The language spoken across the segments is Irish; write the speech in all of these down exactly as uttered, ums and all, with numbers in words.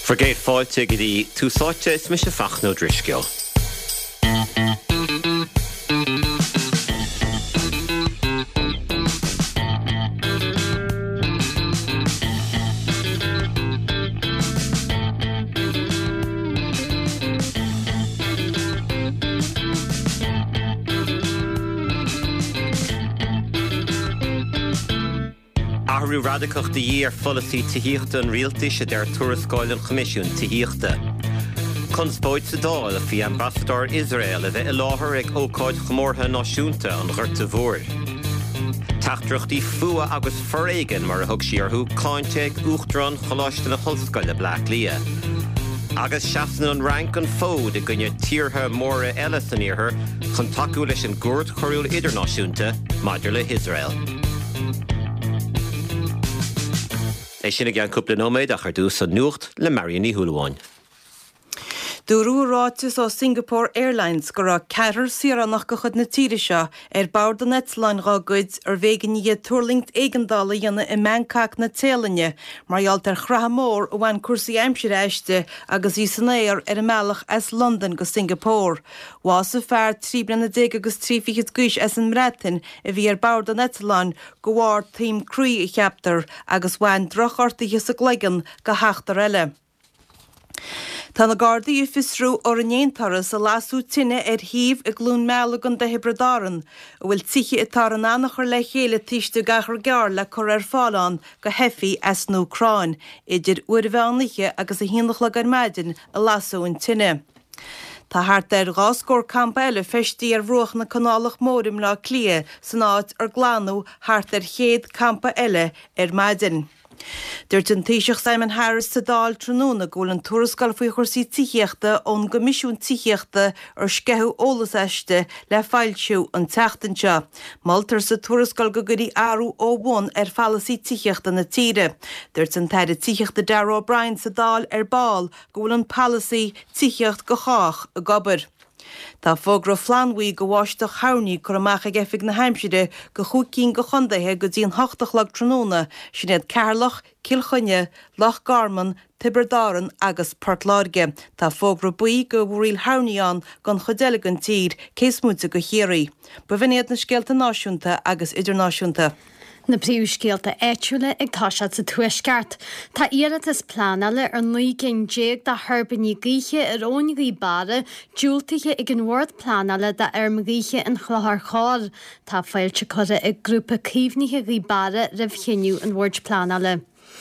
Forgéid fáilte go dtí túsáte is me se fachnó drisceol. Ahrú radicach de dhéar folasí tíhíochta an rialtais a der tuarascáil an comisiún tíhíochta. Conspóid sa dáil a bhí ambassador Israel a bheith i láthair ag ócáid chomórtha náisiúnta an ghorta mhór. Teachtrachtaí fua agus foréigean mar a thug siarthú cáinte ag uachtarán choláiste na hoscail le Black Lia. Agus seasan an rank an fód a gunne tíortha móra eile san iarthar chun takeú leis an gúirt choiriúil idirnáisiúnta maidir le Israel. É sinna gan cúpla nóméid a chuir dús an nuacht le Marian Ní Thualaháin. Dúrú ráitis ó Singapore Airlines go rá ceathar siarannach go chud na tíre seo ar bord an Netline rágóid ar bhégan iad tuirlingt éigendála dhéanana i meáncaach na téalainne, margheallt ar chreatha mór ó bhain cuasaí aimsir éiste agus í san éir ar a meallach as London go Singapore. Was a fear trí brenna déag agus trífichid gúis as an mreatain a bhí ar bord an Netline go bhhar tíim cruí i cheaptar agus bhain drochortaithe sa gleigean go heachtar eile. Tá na Gardaí fisrú or an éontaras a lasú tine ar híomh a glún mealagan de Hebridáran, a bhfuil tiche itar an annachar le chéile tíiste gachar gear le chur ar fáláin go hefií as nó cráin, idir uirbheánliche agus a hionach le gar maidin a lasú an tine. Tá thart ar gáscór campa eile feistíí ar bhruach na canálach mórim le clia san áit ar glanú thart ar chéad campa eile ar maidin. Dúirt an taoiseach Simon Harris sa dáil tróna ggóil an tuarascail faoi chorsaí tíochta ón gomisisiún tíochta ar scethú ólas eiste le fáilsiú an teachtainse. Maltar sa tuarascail go gurí áú ó bhain ar falasí tíochta na tíre. Dúirt an taide tíochta Darragh O'Brien sa dáil ar báil ggóil an palasaí tíocht go cháach a gobar. Tá fógra flanhuí go bháisteach tharnaí chu amach ag efig na Haimsire go chucín go chundaithe go dtíon hochtach lag tróna sin iad Carlach, Kilchunne, Loch Garman, Tiberdáran agus Portláirge. Tá fógra buí go bhríl tharnaíán gan chodéalagan tír céismúte go chéirí. Ba bhíad na scéalta náisiúnta agus idirnáisiúnta. Na príomhscéalta éitiúla ag táisiad sa tuaisceart. Tá iad is plánala ar nuí cén déag de thurbaní gaoithe ar óngaí bara, dúiltaithe ag an bhord plánala de armagaoithe an chluthar cháil. Tá fáilte chuda ag grúpa cíomhnithe gaí bara ribh chéniú an bhord plánala.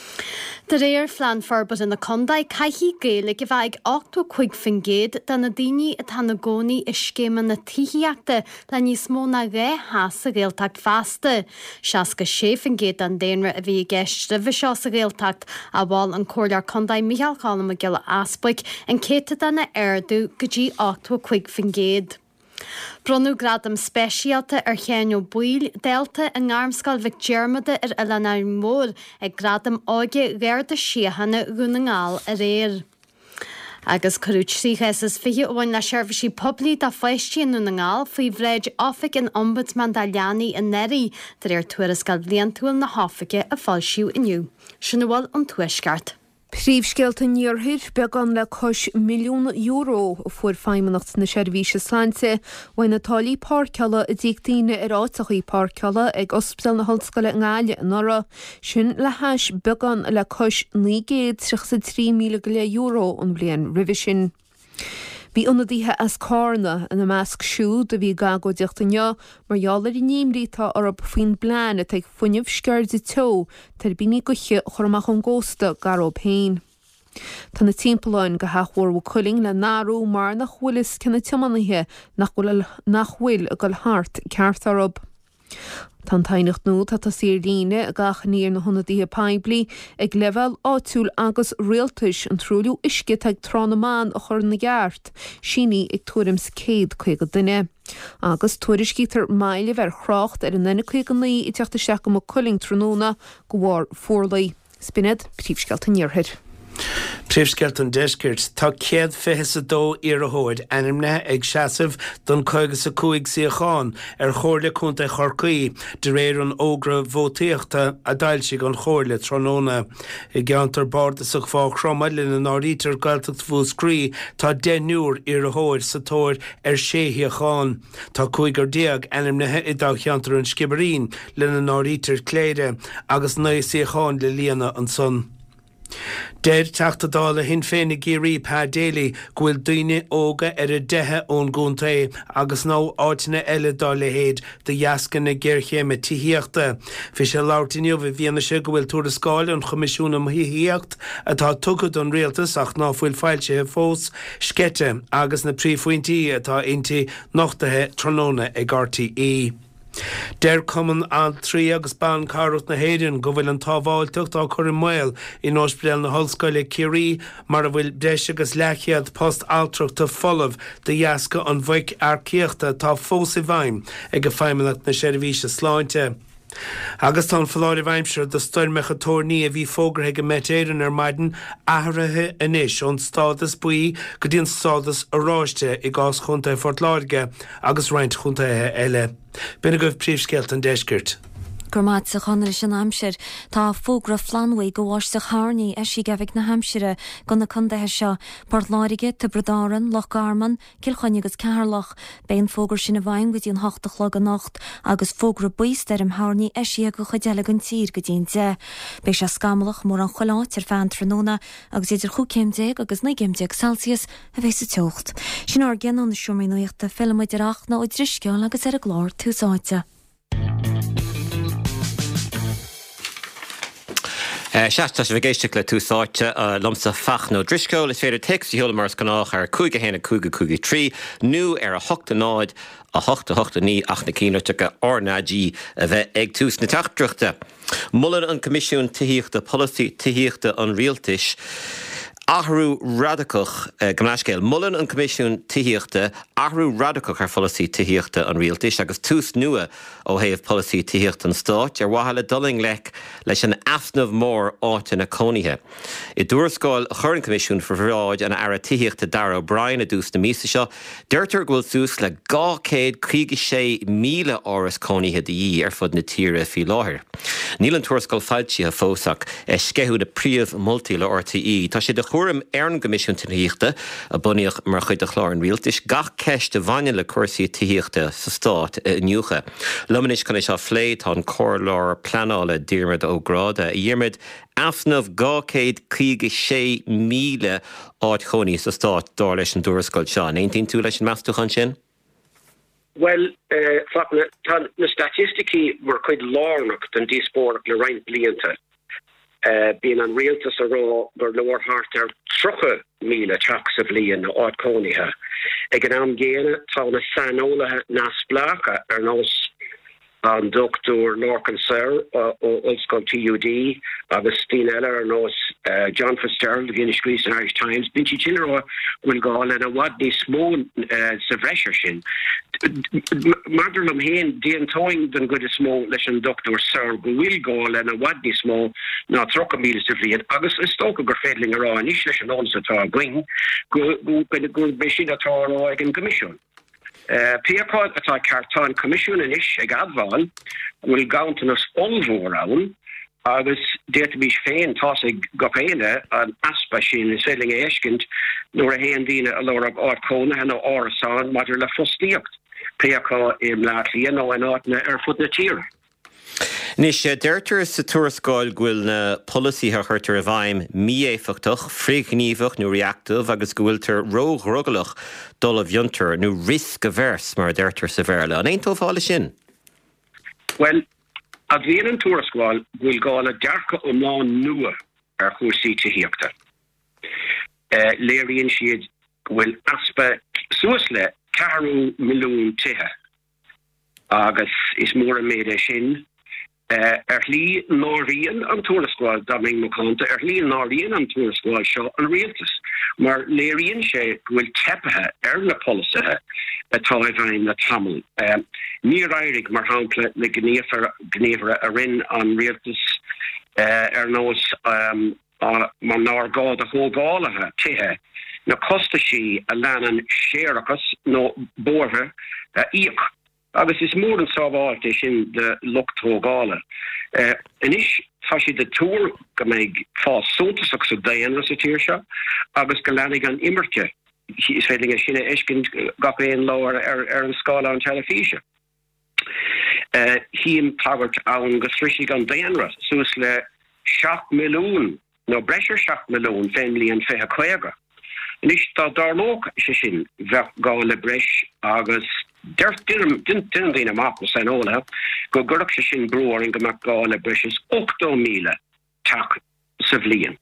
De réir flean forbad in na Condaid caithí géala go bheith ag ochtó chuig fin géad de na daoine a tá na gcónaí is scéman na tííachta le níos mó na ré háas a réaltacht fasta. Seas go sé fin géad an déanra a bhí gceist ribh seo sa réaltacht a bháil an cóilear Condaid Micheál Callam a gile aspaig an céta de na airdú go dtí ochtó chuig fin géad. Bronnú gradam speisialta ar chéanú buil delta an armscail Vic Germada ar Elena mór ag gradam áige réirda siahanna gúnaáil a réir. Agus chuú tríchas is fiche óhain le seirbhísí poblí dá feistíonú na ngáil faoi bhréid áfaic an ombudsman Daliani in Neri dar ar tuarascail bliantúil na háfaice a fáilsiú inniu. Sinna bhfuil an tuaisceart. Príomhscéalta níorthir beagán le cos milliún euro fuair feimmenacht na seirbhíse Sláinte, bhain na tálaí páirceala a dtíagtaíine ar áitechaí páirceala ag ospidéal na hallscoile ngáile an Nora, sin le hais beagán le cos ní géad tríocha trí míle go le euro an bbliain roimhe sin. Bhí ionadaithe as cárna in na measc siúd a bhí gago deachtainne mar eálar i níomrí tá orb faoin blean a teag fuinneamh sceirde tó tar bíní goiche chormach an ggósta garób féin. Tá na timpplaáin go hathhór chuling le náró mar nach bhfuilis cinna timanathe nach bhfuil a go thart ceart orb. Tá tainnacht nó tá tá sír líne a gachaníir na honadaíthe peibli ag level áitiúil agus réaltais an trúliú isce ag tránamán a chur na gceart, síní ag tuairim céad chuig go duine. Agus tuairiscítar maile bhar chrácht ar an nena chuig an naí i teachta seacha mo chuling tróna go bhhar fórlaí. Spinad príomhscéalta níorthir. Príomhscealtainn deiscirt tá céad fiche a dó ar a hóid animne ag seasamh don coigus a cuaig sa cháin ar chóirle chunta Chorcaí de réir an ógra bhótaíochta a dailsigh an chóirle Tróna. I gceantar bardas a fá chromad lena nárítar gailteacht fúscrí tá denúr ar a hóid sa tóir ar séhí a cháin. Tá cuaig ar déag animnethe i dá cheantar an scibarín lena nárítar cléide agus nuas a cháin le líana an son. Deir teachtadála hin féinna géirí pá déala gohfuil duine óga ar a dethe ón gúnta agus nó áitina eile dá le héad de dheascan na ggéirchéime tííochta. Fi sé láirtainniuh bhíanana se gohfuil túra scáil an chomisisiúna mhííocht atá tugad an réaltas ach ná bhfuil fáilte fós scete agus na príomhhaintí atá inti nachtathe Tróna ag R T É. Der cuman an trí agus ban carút na héireann go bhfuil an tábháilteacht á chur mail in ospedal na hallscoile Cirí mar a bhfuil deis agus lechiad post altrachta folamh de dheasca an bhaig arcíochta tá fós i bhaim ag go feimimeach na seirbhíse sláinte. Agus tá fláir bhaimseir de stoil mechatóirní a bhí fógrathe go metéireann ar maidin ahrathe inis ón stádas buí go dtíon stádas aráiste i gás chunta Fort Láirge agus roinnt chuntathe eile. Bina goibh príomhscealtainn deiscirt. Gurmad sa chonir sin Hampshire tá fógra flanwaí go bháis sa charnaí a si gabhah na Hampshire go na chundathe seo Port Láirge tá Bredáran, Loch Garman, Kilchonne agus Caharlach ben fógur sin a bhain go dtíon hocht chlog a nacht agus fógra buis der am hánaí a si go chudeala an tír go dtíon de. Bei se scamalach mór an choláit ar fan Tróna agus idir chu céimdéag agus na céimdéag Celsius a bheits sa teocht. Sin ar gceann na siúmaí nuachta filmid arach na ó drisceáil agus ar a glár túsáite. Seachtá sé bhgéisteach le túsáite lomsa fach nó driscoil is féidir text hiúla mars ganách ar cúige héna cúige cúige trí nu ar a hochta náid a hochta hochta ní ach na cíneirtecha ornádí a bheith ag tús na teachtrachta. Mullen an comisiún tííochta policy tííochta an rialtais Ahrú radicach uh, gymnascéil Mullen an comisiún tííochta ahrú radicach ar policy tííochta an rialtais agus tús nua ó héamh policy tííochta an stáit ar wahala doling lech leis an afnamh mór áit na cónithe. I dúrascáil a churann comisiún for bhráid an ara tííochta Darragh O'Brien a dús na mísa seo, deirtear ghfuil sús le gá céad chuige sé míle áras cónithe de dhí ar fud na tíre fi láthir. Níl an tuairscáil fáiltí a fósach e sceithú de príomh multi le R T É. Tá sé de chuirm ar an comisiún tííochta a buíoch mar chuid a chlár an rialtais gach ceist de bhaine le cuasaí tííochta sa stát nniucha. Lumanis chun é seo phléad tá an cóirlár planála Diarmaid Ó Gráda a dhéarmaid afnamh gá céad chuige sé míle áit chonaí sa stát dá leis an dúrascáil seo. Aontaíonn tú leis an measúchan sin? Well, uh, na statistici were quite lárnach den díspóach le rein blianta. Uh, being an rialtas a rá gur leor hartar trocha míle teach sa bblion áit cónithe. Ag an am géine tá na sanolaithe nas blacha ar nós an Doctor Lorcan Sir ó Ulster T U D agus Steen Eller ar nós uh, John Fitzgerald a Guinness Greece and Irish Times Binchi Chinero will go and a wadni small uh, savresher sin Madderlum Hain Dean Toing than good a small lesson Doctor Sir will go and a wadni small not rock immediately and agus a stoke of fedling around ish and also to going go go by the good machine at all again commission. Uh, Pierpod atá cartán comisiún in ish ag adháil bhfuil gaantanas olmhór agus déirta bhís féin tá ag go féile an aspa sin is féling é éiscint nuair a héan díine a lorab áit cónathe nó árasán maidir le fostíocht Pierpá i mláathlíon nó an áitna ar fud na tíre. Nis sé deirtear sa tuarascáil ghfuil na policíthe chuirtar a bhaim míéfachtach, phríghníomhach nó reactive agus gohfuiltar róg rugalach dul a bhiontar nó risc a bhers mar deirtear sa bhéile. An aon tófála sin? Well, a bhíon an tuarascáil bhfuil gáil a dearcha omláin nua ar chuasaí tííochta. Uh, Léiríonn siad bhfuil aspa suas le carú milliún tithe agus is mór a méid é sin. Uh, er lí náríon an tuarascáil Daming McConta, er lí náríon an tuarascáil seo an rialtas. Mar léiríonn sé bhfuil tepathe ar na polisithe atá bhain na tamil. Uh, ní éirigh mar hampla le gnéomhar a rinn an rialtas uh, ar nós um, man ná gád a hógálathe tithe na costa sí a leanan séarachas nó borthe íoch. Agus is mór an sábháilte sin de lucht hógála. Inis tá si de túr go méid fá sóntasach sa daanra sa tíir seo, agus go leannig an immerte is féling sinna iscin gach éon láir ar ar an scála an telefíse. Híim tagart an go srisig an daanra, sús le seach milliún, nó breisir seach milliún féimlí an fethe chuige. Inis tá darlóch sé sin bheith gá le breis agus der din din din amach san óla go gurach sé sin broir in go mac gá le breis is ochto míle tak sa bhliain.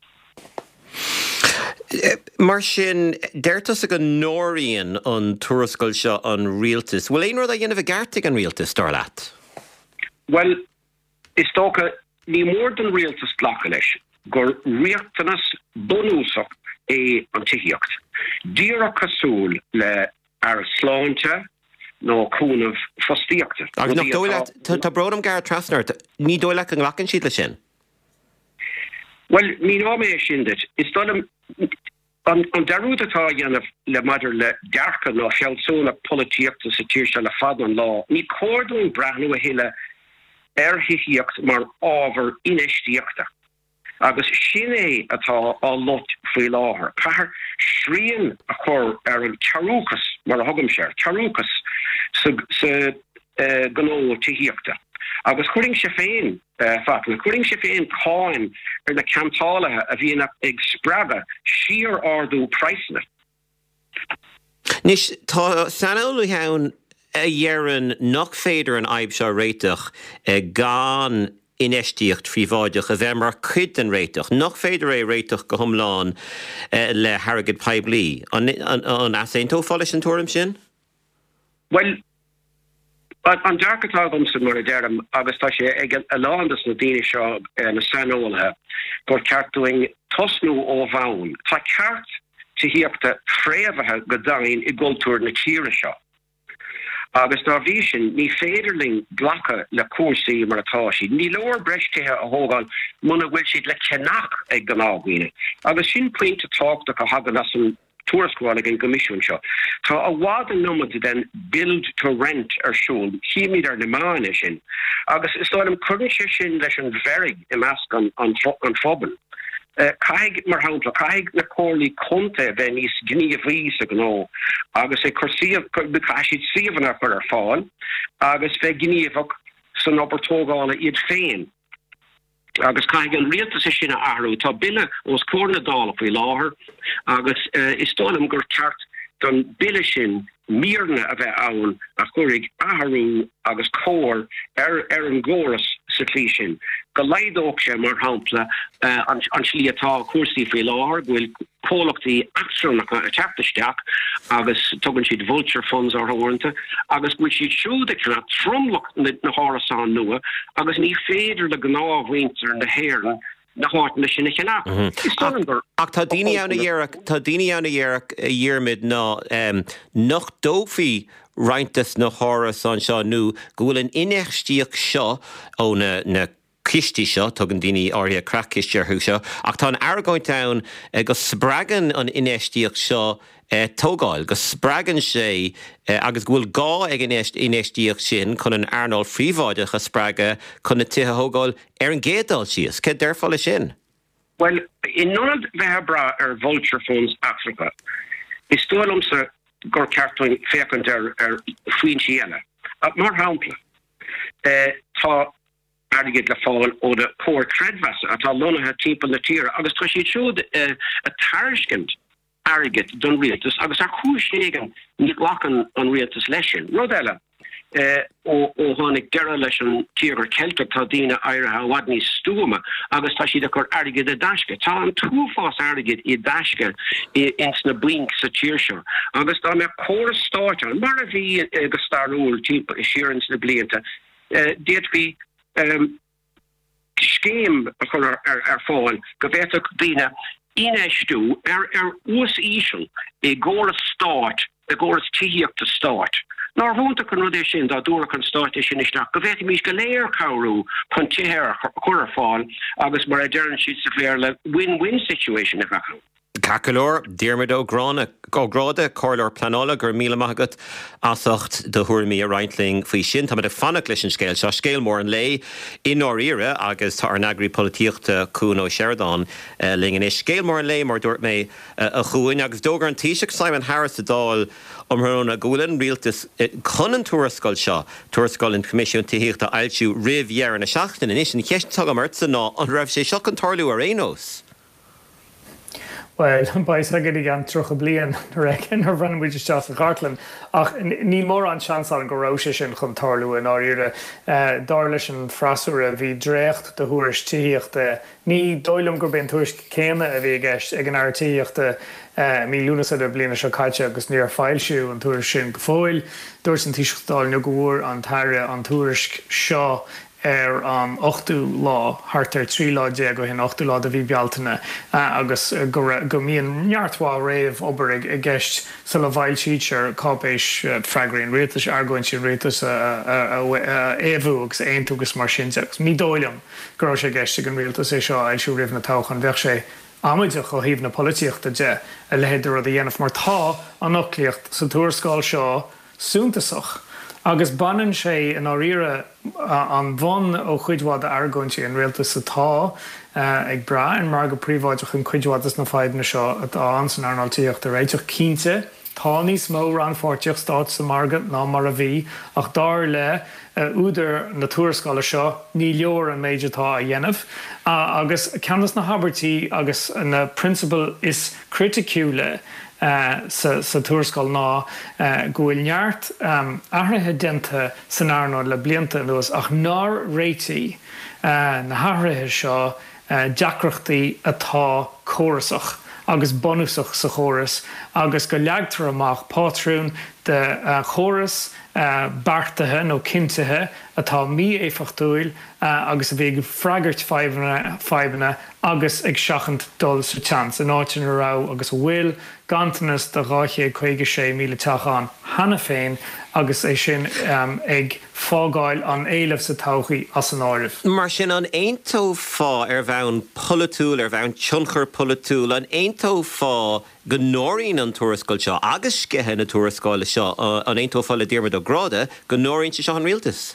Mar sin deirtas a go nóíonn an tuarascail seo an rialtas. Bhfuil éon rud a dhéanamh gartig an rialtas dar leat? Well, is tócha ní mór den rialtas glacha leis gur riachtanas bonúsach é an tiíocht. Díra cosúil le ar sláinte nó cúnamh fostíochta. Agus nach dóile tá brodam gar trasnart, ní dóile an ghlachan siad le sin? Well, ní ná mé sin dit. Is dólam an darúd atá dhéanamh le maidir le dearcha nó chealsúna polítíochta sa tíir se le fad an lá. Ní cordún breathnú a héile ar hiíocht mar ábhar inistíochta. Agus sin é atá á lot faoi láthair. Cahar sríonn a chur ar an tearúchas mar a thugam sér, tearúchas sa gnó tííochta. Agus chuirling sé féin fatla, chuirling sé féin cáin ar na cantálathe a bhíon ag spreaga siar ardú praisna. Nis tá sanolú heann a dhearann nach féidir an aibh seo réiteach gan inistíocht fríomháideach a bheith mar cuid an réiteach. Nach féidir é réiteach go thomláin le Harrogate Piblií. An as éon tófáilis an túram sin? Well, an dearcatá gomsa mar a dearm agus tá sé ag a láandas na daine seo na sanolthe gur ceartúing tosnú ó bhain. Tá ceart tííochta fréamhathe go dain i gcultúr na tíre seo. Agus ná bhí sin ní féidirling glacha le cuasaí mar atá si. Ní leor breistethe a thógáil muna bhfuil siad le ceannach ag go nághoine. Agus sin puinte táachta go hagan as an tuarascáil an comisiún seo. Tá a bhád an nómad den build to rent ar siúil, chiimiid ar na máine sin. Agus is táim chuann sé sin leis an bherig i measc an phoban. Caig mar hapla, caig na córlaí conta bheith níos gníomhhí a gná, agus é caiisiad siomhanna chuir ar fáil, agus bheith gníomhach san obairtógála iad féin. Agus caig an rialtas is sinna airú, tá bille os córna dála faoi láthair, agus is tólam gur ceart don bille sin míorna a bheith ann a chuirigh airú agus cóir ar ar an ggóras sa tlí sin. Go leidóg sé mar hapla an slí atá cuasaí faoi láthair bhfuil cólachtaí astrúnacha a teachtasteach agus tugann siad vulture funds ar thairnta, agus bhfuil siad siúd cinna tromlacht na hárasán nua, agus ní féidir le gnámhaintear na héireann na hána sinna cheannach. Ach tá daoine anna dhearach, tá daoine anna dhearach a dhearmid ná nach dófií reintas na hárasán seo nó go bhfuil an inéistíoch seo ó na na cistí seo tugann daoine áirithe craccistear thu seo, ach tá an airgáint ann go spreagan an inéistíoch seo tógáil, go spreagan sé agus bhfuil gá ag an inéistíoch sin chun an airnáil phríomháideach a spreaga chun na tithe thógáil ar an géadál síos. Cé deirfáil sin? Well, in nonad bheith bra ar vulture funds Africa, is tólamsa gur ceartúin fécant ar ar faoin síana. Mar hapla, tá airgid le fáil ó de cóir tredvasa atá lonathe timppla na tíre, agus tá siad siúd a taircint airgid don rialtas, agus ar chúiségan ní ghlachan an rialtas leis sin. Rud eile ó tháinig deire leis an tíre Celtic tá daoine airithe bhhad níos stúma, agus tá siad a chur airgid a daisce. Tá an túfás airgid i daisce ins na blink sa tíir seo. Agus tá me córas státe, mar a bhí go starúil timp i siarans na blianta, déad bhí scéim a chur ar fáil go bhéach daoine inéisú ar ar ús ísisiil i ggóras stáit, i ggóras tííochta stáit nor hunta kan rudé sin da dúra kan státe sin is go bheit mís go léir cabhrú chun tíhéir chur fáil agus mar a dearan siad sa léir le win-win situation a bheitú. Cacalór, Diarmid O'Grana, O'Grada, Corlor Planola, gur míle magat asacht de thuirmí a reintling faoi sin, tá de fanna leis an scéil, se scéil mór an lei in áíire agus tá ar nagri políochta cún ó Sheridan uh, lingin is scéil mór an lei mar dúirt mé uh, a chuin agus dógar an tíiseach Simon Harris a dáil omhrón a gúlan rialtas chun an tuarascail seo, tuarascail in comisiún tííochta ailtiú rih na seachtain in is an cheist tag amart san ná an raibh sé seo an tarlú ar énos. Well, bais agad I gan trocha blian recin ar bhran muidir teas a Gartlan. Ach ní mór an chans an goráise sin chun tarlú in áíre dar leis an frasúra bhí drécht de thuairis tííochta. Ní dóilm gur ben tuairis céime a bhí gceist ag an air tííochta mí lúnas a bliana se caiite agus níor fáilisiú an tuairis sin go fóil. Dúirs an tíiseachtáil nó go bhfuair an taire an tuairis seo ar an ochtú lá hartar trí lá dé go hin ochtú lá a bhí bealtaine agus go mííon neartá réomh obair i gceist sa le bhail tíir cápéis freigraíon rétas argóin sin rétas éhú agus aonúgus mar sinseach. Mí dóilem go sé gceiste an rialtas é seo eilisiú rih na táchan bheith sé amideach ó híomh na políochta de a lehéidir a dhéanamh mar tá an nachlíocht sa tuairscáil seo súntasach. Agus banan sé an áíire an bhain ó chuidhád argóintí an réaltas atá ag bra an mar go príomháideach an chuidhádas na fáidna seo atá an san arnaltíocht a réiteach cínte, tá níos mó ranfáirteach stát sa margad ná mar a bhí ach dar le úidir na tuairscála seo ní leor an méidetá a dhéanamh agus ceannas na habartí agus na principal is criticúile Uh, sa, sa tuairscáil ná uh, gohfuil neart um, ahrathe denta san airnáid le blianta luas ach ná réití uh, na háirithe seo uh, deacreachtaí atá chórasach agus bonúsach sa chóras agus go leagtar amach pátrún de uh, chóras uh, bartathe nó cintethe atá mí éfachtúil uh, agus a bhí go freigart feibhna agus ag seachant dul sa chans an áitin ará agus bhfuil gantanas de ráché chuige sé míle teachán hena féin agus é sin um, ag fágáil an éileh sa tauchaí as an áirih. Mar sin an aontó fá ar bheann polatúil ar bheann tionchar polatúil an aontó fá go nóirín an tuairiscáil seo agus scithe na tuairiscáile seo an aontó fá le Diarmid O'Grada go nóirín se seo an rialtas.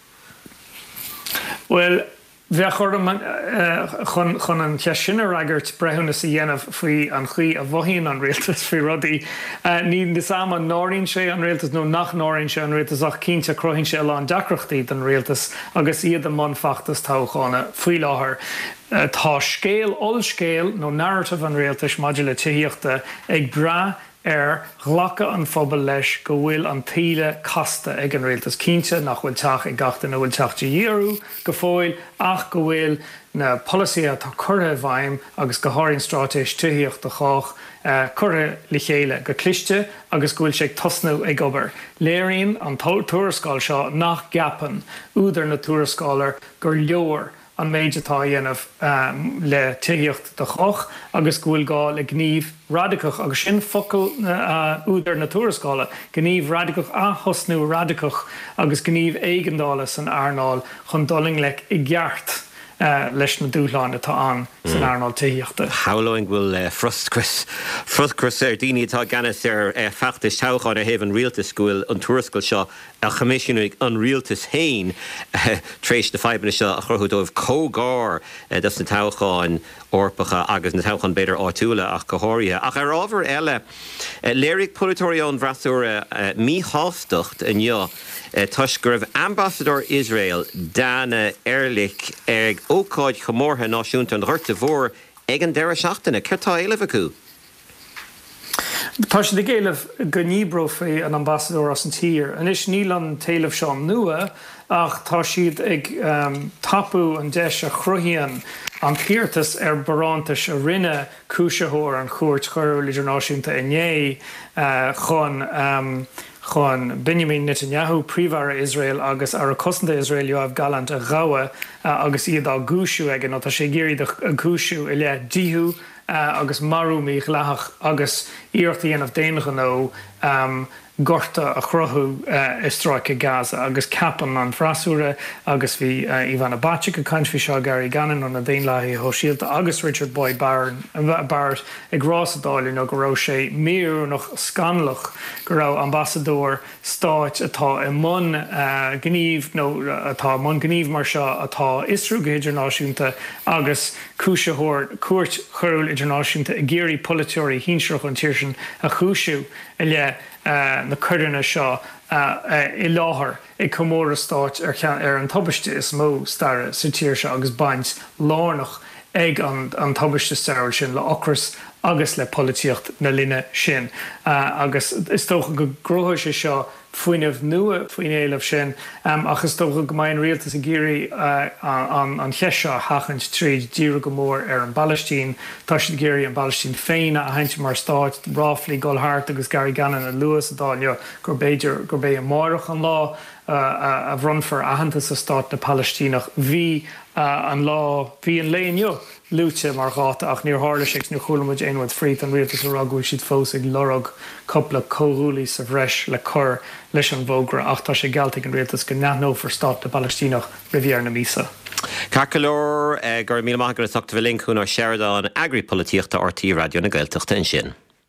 Well, bheith chun chun an ce sinna raigart brethúna sa dhéanamh faoi an chuí a bhhaíonn an rialtas faoi rudaí. Ní de sama nóirín sé an rialtas nó nach nóirín sé an rialtas ach cínte croíonn sé le an deacreachtaí den rialtas agus iad an mfachtas táchána faoi láthair. Tá scéal ol scéal nó narrative an rialtas maidir le tííochta ag bra ar ghlacha an phobal leis go bhfuil an tíle casta ag an rialtas cínte nach bhfuil teach ag gachtain nó bhfuil teachta dhéarú go fóil ach go bhfuil na policia tá curtha bhaim agus go háiríonn strátéis tuíocht a chách uh, curtha le chéile go cliste agus go bhfuil sé tosnú ag obair. Léiríonn an tuairiscáil seo nach gapan úidir na tuairiscálar gur leor an méidetá dhéanamh um, le tuíocht de choch agus gúil gá le gníomh radicach agus sin focail uh, úidir na tuairiscála, gníomh radicach a thosnú radicach agus gníomh éigeandála san airnáil chun doling le i gceart uh, leis na dúláin atá an san airnáil tuíochta. Howlóing bhfuil uh, frustcris frustcris ar daoine atá ganas ar uh, feachtas teáin a héh an rialtas gúil an tuairiscáil seo a comisiúnig an rialtas hain uh, tréis na feibna seo a chorthúdóibh cógáir uh, das na tácháin orpacha agus na táchan beidir áitiúla ach go háirithe. Ach ar ábhar eile uh, léirigh polútóireán bhreaúra uh, mí hástocht in jo uh, tuis go raibh ambassador Israel Dana Ehrlich ag ócáid chomórtha náisiúnta an ghirta bhór ag an deire seachtainna ceirtá éileh acu. Tá sé de géileh go níbro fé an ambassador as an tír, an is níl an taobh seán nua ach tá siad ag um, tapú an deis a chruthíonn an tíirtas ar barántas a rinne cúiseóir an chuairt choirú idirnáisiúnta inné uh, chun um, chun Benjamin Netanyahu príomhhara Israel agus ar a cosanta Israel Yoav Gallant a ghawa uh, agus iad á gúisiú ag an tá sé géirí a gúisiú i le díthú Uh, agus marú mí leach agus íortaíanamh déanacha nó um, gorta a chrothú uh, istráice Gaza agus capan an frasúre agus bhí uh, Ivana Bacik a country seo Gary Gannon an a déon leithí ho síalta agus Richard Boyd Barron Barrett ag rásadáil nó go raibh sé míú nach scanlach go raibh ambassador stáit atá i mun uh, gníomh nó atá mun gníomh mar seo atá isrúga idirnáisiúnta agus cúiseóir cuairt chorúil idirnáisiúnta i géirí politeoirí hínsreach an tíirsin a chúisiú i le Uh, na chuidirna seo uh, uh, i láthair i Comóra stáit ar, ar an tubaiste is mó starre sa tíir seo agus baint lánach ag an, an tubaiste stair sin le ochras agus le políocht na linne sin. Uh, agus is tócha go gróthir sé seo faoineh nua faoin éileh sin um, agus tócha go main rialtas a géirí uh, an, an cheiseo hachant tríd díra go mór ar an Ballastín, tá si géirí an Ballastín féine a haint mar stáit ráflí Golhart agus Gary Gannon a Lewis a dália gur béidir gur bé an mórach an lá uh, a, a bhrunfar ahananta sa stát na Palestínach hí uh, an lá hí an léonio lúte mar gáta ach níor hála sé nó chulamid éonhad fríd an rialtas a ragú siad fós ag lorug coppla cóúlaí sa bhreis le chur leis an bhógra ach tá sé gealtaigh an rialtas go neathnó for stát na Palestínach rivier na mísa. Carcalór uh, gur mí maithgur achta bhfuil chun ar Sheridan agripolitíochta R T radio na Gaeltachta in sin.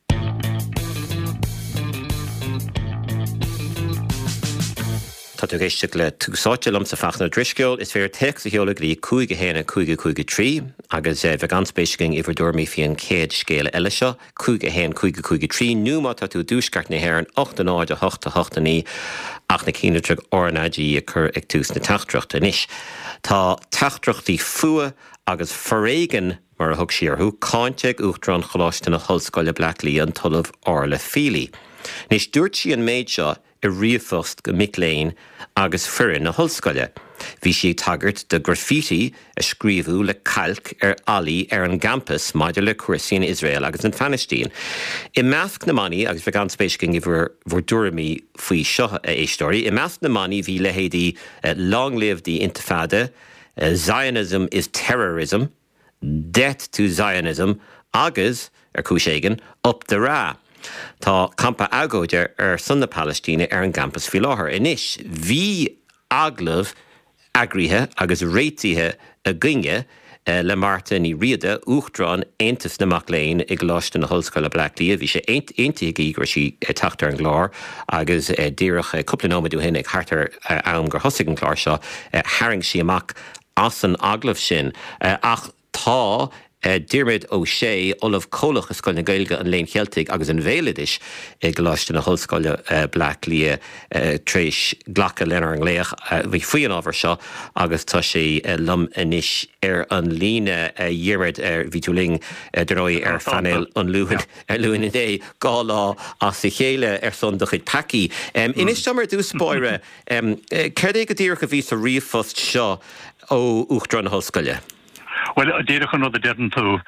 Tá tú géiste le túsáte lom sa fachna drisceol is fér teach sa heolalaí cúige héna cúige cúige trí agus bheith ganspéising iwwer dormí fion céad scéile eile seo cúige hén cúige cúige trí nuúma tá tú dúsgart na héan ochta náid a hochta hochta ní ach na cínetrug ornadí a chur ag tús na tachtreachta níis. Tá tachtreachtaí fua agus forréigen mar a thug siarthú cáinteag uachtar an choláiste na hallscoile Blackley an tulamh orla fílí. Nis dúirt sí an méid seo i riamhfost go micléin agus furin na hallscoile. Bhí si tagart de graffiti a scríomhú le calc ar alaí ar an campus maidir le cuasaí in Israel agus an Fanastín. I measc na maní agus bheith ganspéiscing i bhur dúramí faoi seo a éistóirí, I measc na maní bhí le héadí uh, long live the Intifada, uh, Zionism is terrorism, death to Zionism, agus, ar cúiséigen, up the rá. Tá campa agóide ar son na Palestíne ar an campus fi láthair. Inis, bhí aglah agríthe agus réitíthe a gcuinge uh, le Marta ní riada uachtrán Aontas na Macléin ag láiste na hallscoile Blackley. Bhí sé aontaigh gur si uh, teachtar an glár agus uh, díreach uh, cúpla nómadú hin ag hartar uh, ann gur thosaigh an glár seo uh, haring si amach as an aglah sin uh, ach tá Uh, Diarmid ó sé Olaf Cólach is scoil na Gaeilge an léon chealtaigh agus an bhéileadis ag láiste na hallscoile uh, Blackley uh, tréis ghlacha lenar an léach uh, bhí faoin ábhar seo agus tá sé uh, lum inis ar an líne uh, Diarmid ar bhí tú ling uh, dróí ar fanil an luúin ar luúin i dé gá lá as i chéile ar son do chuid tací. Um, inis tamar dús spóire, um, uh, céir é go dtír go bhí sa riamhfost seo ó uachtar na hallscoile? Well, déireach an rud a dean tú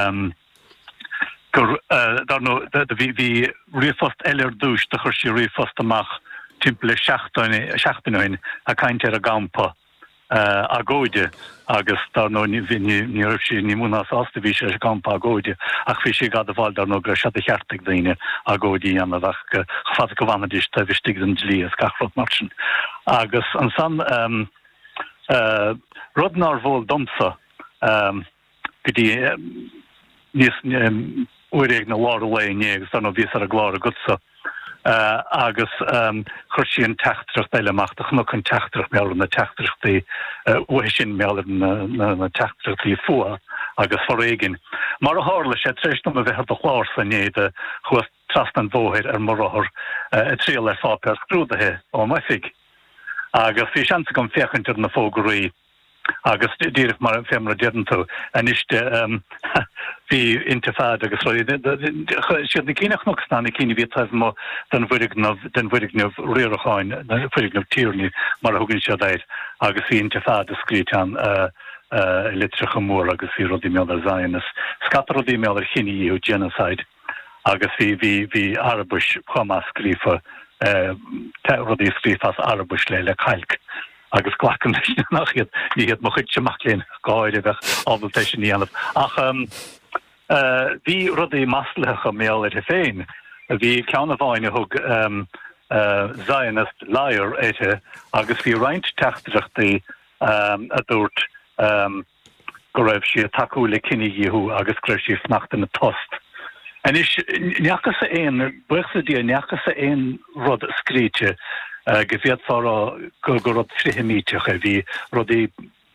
gur bhí riamhfost eile dúis de chuir sí riamhfost amach timpeall seachtainin a caint ar a gampa agóide agus dar nó ní raibh sí ní múnas ásta bhí sé gampa agóide ach bhí sé gad a bháil dar nó gur se a cheartaigh daoine agóidí anna ach fad go bhanadís tá bhí stig an dlí as gachrod marsin. Agus an san um, uh, rudnar bhil domsa Um, gydí um, nís um, uireag na lár away négus ar nó bhís ar a glár a gutsa uh, agus um, chuir sí an teachtrach beileachach nó an teachtrach meall na teachtrachtaí uh, uhe sin meall na, na, na teachtrachtaí fua agus forréigin. Mar a hála sé tréis nó a bheith a chlár san néad chuas trast an bóhéir ar marthir uh, a tríal ar fápe ar scrúdathe ó maithig. Agus bhí seansa go féchantir na fógurí agus díireh mar fémara dean tú an iste bhí intifád agus siad na cíineach nóchsná na cíine bhí taimh má den bhuiigneh riaracháin na bhuiigneh tíirní mar a thugann siad éid agus bhí intifád a scrítean litrecha mór agus bhí rodí méall ar Zionis. Scatar rodí méall ar chiníú genocide agus bhí bhí Arbus chumá scrífa rodí scrífas Arbus le le cailc. agus glachan nachhiad ní héad mo chuid semach léin gáide bheith ábaltéis ní anamh. Ach bhí rudaí maslathe méall ar féin bhí ceanna bháine thug um, uh, Zionist liar éite agus bhí roinnt teachtarachtaí um, a dúirt um, go raibh si a takeú le cinigíú agus cruir si smacht na tost. En is neachchas a éon, buchsa dí neachchas a éon rud scríte uh, geféad fára go go rud frihimíteach a bhí rudí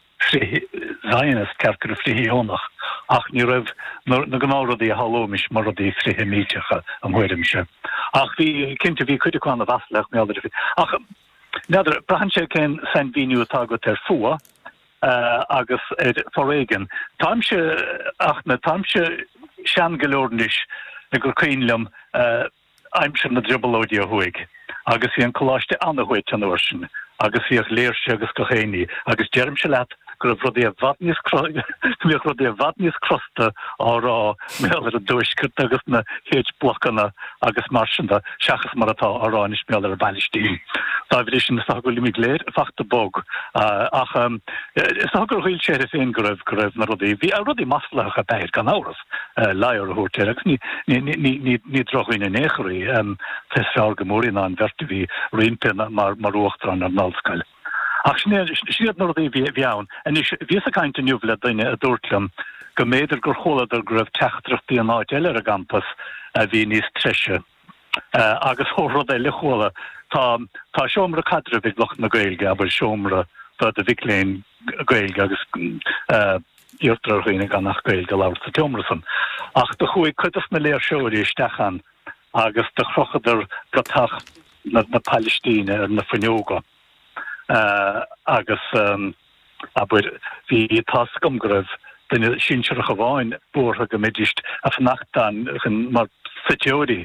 Zionist cercar a frihíónach ach ní raibh na gná rudí a hallómis mar rudí frihimíteach am huirim se. Ach bhí cinnte bhí cuideáin a bhaslach meáidir fi. Ach neidir brahanse cén san víniu tágat ar fua uh, agus forréigen. Táimse ach na táimse sean gelóornis na gur céinlam aimse na dribbalódia huig. Agus hí an coláiste anhuiit an orsin, agus hí ag léirse agus go chéine, agus germse leat gur rudí a vatníos rudí a vatníos crosta árá méallar a dúiscut agus na héid blochanna agus marsanda seachas mar atá áránis méallar a bailistí. Tá bhí sin sa go limig léir fachta bog ach is gur chuil sé féin go raibh go raibh na rudí bhí a rudí maslach a beir gan áras leir a thuirte agus ní drochuoine néchaí fes fear gomóí ná an vertu bhí riimpe mar mar uachtarán ar nálscail. Ach siad na rudí bheann, en is bhí a caiinte nniuh le daine a dúirtlam go méidir gur choladar go raibh teachtrachtaí an áid eile a gampas a bhí níos treise. Agus thórad é le chola tá tá seomra cadre bhíh loch na gailge a bfuil seomra bud a bhicléin gailge agus íortarghine gan nach gailge láir sa teomrasan. Ach do chuig chuidas na léir seoirí istechan agus de chrochadar gotach na Palestíne ar na fanneoga. Uh, agus um, a bud hí tá scumgribh duine sinseach a bháin bútha go midist a fannachtan mar sateóí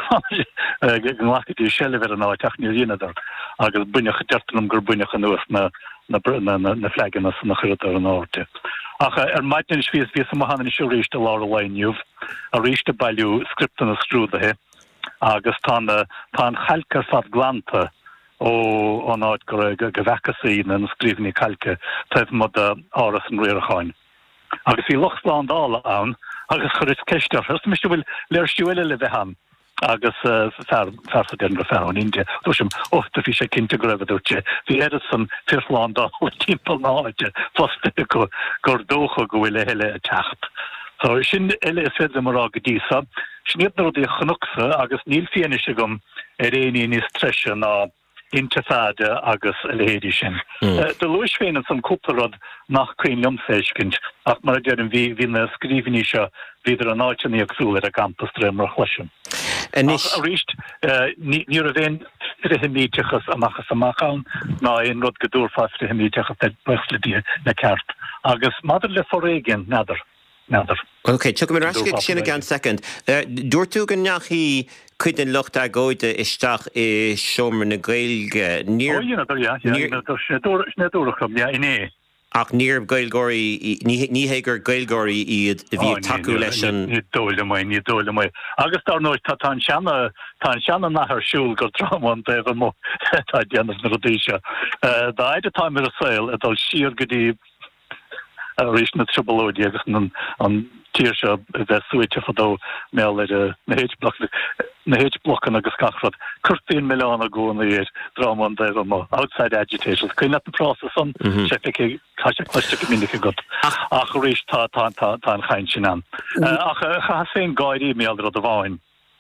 gláchtaí sellh an áiteach ní dhéanadar agus buineach deirtanm gur buineach an nuas na na na flegan as na chuidir an áirte. Ach ar maidin svíos ví a hanna siú ríiste lá a leiniuh a ríiste bailú scriptan a scrúdathe agus tá tá chalcar fad glanta ó an áid go go bhhechaí na scríbhní calce taobh mod áras an réarcháin. Agus hí lochsláán dála ann agus chuir ceistear, gus mis bhfuil léirstúile le bheithan agus fersa den go fearn India. Dúsim óta hí sé cinnte go raibh dúte. Bhí éad san firláán dála timppla náide fosta go gur dócha go bhfuil heile a techt. So sin eile is féidir mar á go dísa, sníad na rudí chnucsa agus níl féanaise gom ar réí níos treise ná Intifada agus a léhéidir sin. De luis féin an cúplarad nach chuin lumséiscint ach mar dear an bhí hí na scríbhní seo viidir an áitení agsúil ar a campus réimar chluisiim. A ríist ní a bhéin frihimíteachas amachchas amachán ná on rud go dúrfá frihimíteachas de buchladí na ceart. Agus madidir le forréigen nadidir. Nadidir. Ok, tu go rasca sinna gan second. Dúirtú gan neachí chuid an lucht a góide isteach i seomra na gailge níor snéúachcham iné. Ach níor gailgóirí ní hégur gailgóirí iad a bhí taú leis an ní dóla mai ní dóla mai. Agus tar nóid tá tá seanna tá seanna nachar siúil gur trámán déh mó tá déanamh na rodíise. Dá éidir tá mar a saoil a dul siar go dtí a rís na tribalóide agus an tíir se bheith suite fadó méall ar na héid na héid blochan agus gachrad curtíon millián a gúna iad drámán déh má outside agitation. Cuine na prása san sé caiise cluiste go minic go ach rís tá tá tá an chain sin an. Ach cha féin gáirí méall a bháin.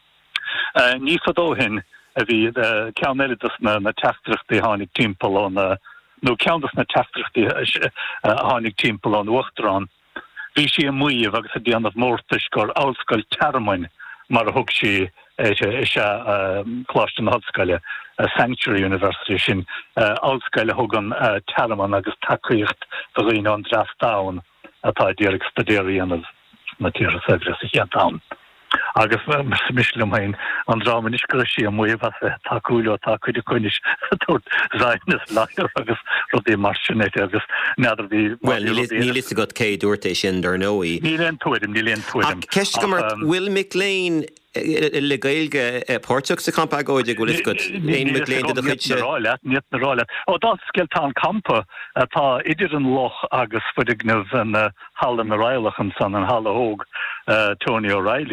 Ní fadó hin a bhí ceannéidir na na teachtrachtaí tháinig timppla na nó ceantas na teachtrachtaí tháinig timppla an uachtarrán. Bhí si a muomh agus a dhéanamh mórtais gur áilscoil termain mar a thug si se chláiste na hoscoile Sanctuary University sin áilscoile thugan terman agus takeíocht a riine an drastáin atá ddíag stadéirí anmh na tíre sagre sa chéantáin. Agus mislumain an ráman is go sí a muomh takeúile tá chuide chuinis tuairt Zionist leir agus rudí mar sinnéite agus neidir bhí ní lí go cé dúirta sin dar nóí. Ní leon tuaidim, ní leon tuaidim. Ceist go mar bhfuil McLean le gailge Portach sa campa agóide go is go éon McLean de chuidse. Níot na ráile. Ó dá sciil tá an campa tá idir an loch agus fuidignamh an hallan na Ráilachan san an Halla Hóg Tony O'Reilly.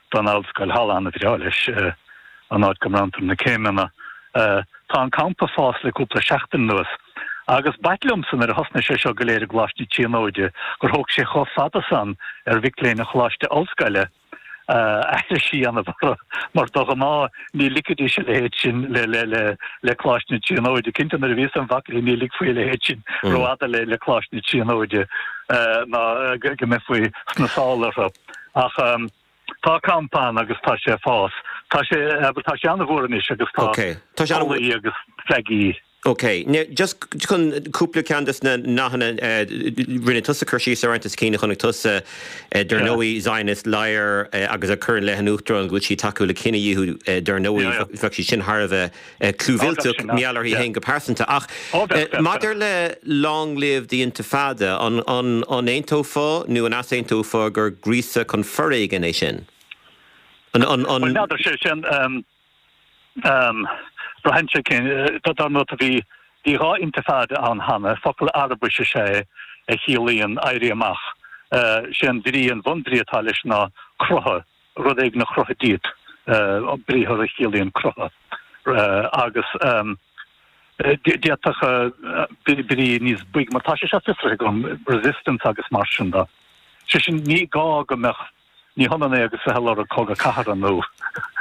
don Alscoil Hallan a bhreális an áid gomrantar na céimena. Tá an campa fás le cúpla seachtain nuas. Agus baitliomsan ar hosna sé seo go léir gláistí tíanóide, gur thóg sé cho fada san ar bhicléin a chláiste Alscoile. Eile sí anna bhar mar doga má ní licadí sé le héit sin le le le le chláisna tíanóide. Cinnte ar bhís an bhaclí ní lic faoi le héit sin roiada le le chláisna tíanóide ná go me faoi sna sálar. Ach tá campán agus tá sé fás. Tá sé tá sé anna bhóranis agus tá í agus fleigí. Ok, now just chun cúpla candas na nachna rinne tusa chuirsí arantas cíine chunnig tusa der nóí Zionist leir agus a chur le hanúchtral go sí taú le cinenne dú der nóí fe sí sin Harbh clúhilteach meallar hí hen go pásanta ach Maidir le long live the intifada an an an éontófa nu an as éontófa gur grísa chun forréigen é sin. An an an nadidir sé sin um um Brahanse cin dat an not a bhí dí rá intifada an hanna focail arbise sé a chiallaíon éirí amach sin bhríon bhundriatá leis ná crotha rud éag na crotha díad bríthar a chiallaíon crotha agus diaatacha brí níos buig mar tá sé se gom resistance agus mar sin da. sé sin ní gá go meach ní honna agus sa helar a cóga cahar an nó.